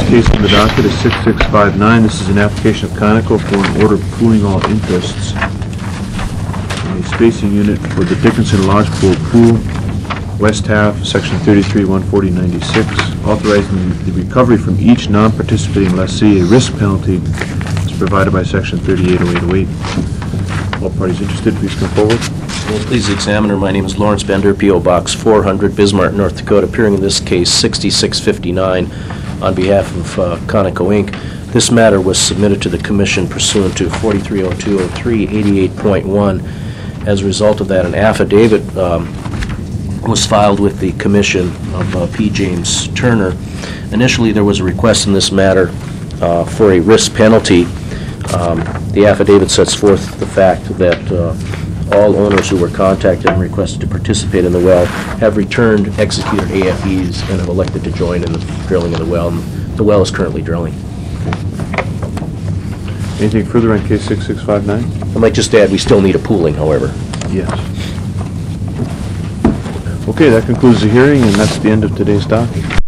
case on the docket is 6659. This is an application of Conoco for an order pooling all interests in a spacing unit for the Dickinson Lodgepole Pool, west half, section 33-140-96, authorizing the recovery from each non-participating lessee. A risk penalty is provided by section 380808. All parties interested, please come forward. Please, the examiner. My name is Lawrence Bender, P.O. Box 400, Bismarck, North Dakota, appearing in this case 6659 on behalf of Conoco, Inc. This matter was submitted to the Commission pursuant to 43020388.1. As a result of that, an affidavit was filed with the Commission of P. James Turner. Initially, there was a request in this matter for a risk penalty. The affidavit sets forth the fact that all owners who were contacted and requested to participate in the well have returned executed AFEs and have elected to join in the drilling of the well. And the well is currently drilling. Anything further on case 6659? I might just add we still need a pooling, however. Yes. Okay, that concludes the hearing, and that's the end of today's docket.